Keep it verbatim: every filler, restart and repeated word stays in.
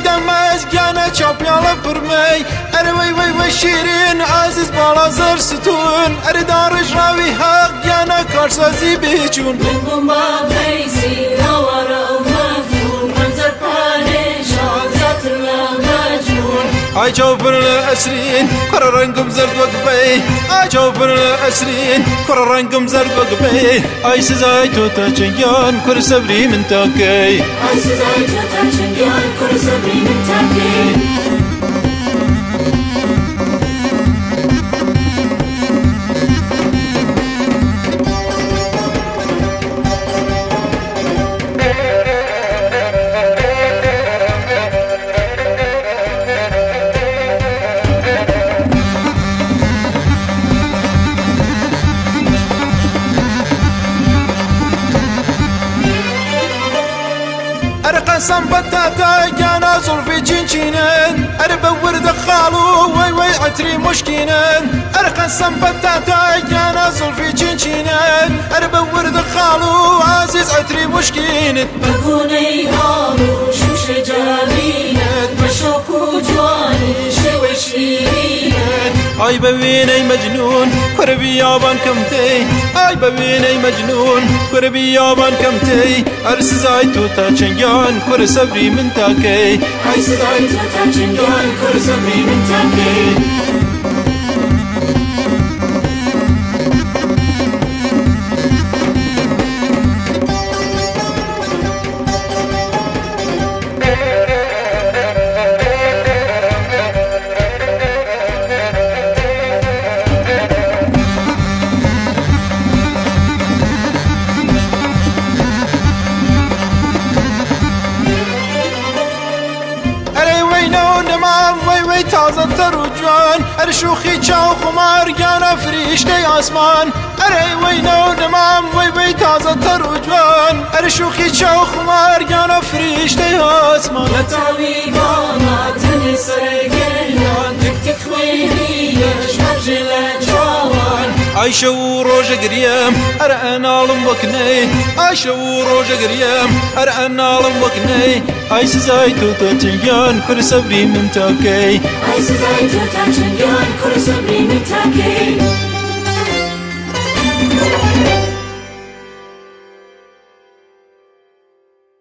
دمز گانه چاپیالا پرمی اره وی وی وی شیرین عزیز بالا زر ستون اره دارش راوی حق گانه کارسازی بیچون من با پیسی هوارا و مفهوم منظر پانش آزاد مجنون ای چوپر الاسرین کر رنگم زرد وقبی ای چوپر الاسرین کر رنگم زرد وقبی ای سزای تو تا چنگان کر صبری من تاکی ای سزای تو تا چنگان کر صبری من تاکی قسم بتاتا جانا زلفي جنجينن ارب ورد خالو وي وي عتري مشكينن ارقسم بتاتا جانا زلفي جنجينن ارب ورد خالو عزيز عتري مشكينن بقوني هالو شوش جابينت بشوكو جواني شوي شيرينت اي بويني مجنون قربي يابان كمتي اي بويني مجنون قربي يابان كمتي ارس زايتو تا چنگان كر صبري من تاكي اي زايتو تا چنگان كر صبري من تاكي تازه تر و جوان ار شوخی چاو خمار گانا فریشته آسمان اره وی نو دمام وی وی تازه تر و جوان ار شوخی چاو خمار گانا فریشته آسمان لطاوی بانا تنی سرگران تک تک خویلیش مرجل جوان عايشة وروجة قريم أرأنا عالم وكني عايشة وروجة قريم أرأنا عالم وكني عايش زايتو تاتشنجان كل صبري من تاكي عايش زايتو تاتشنجان كل صبري من تاكي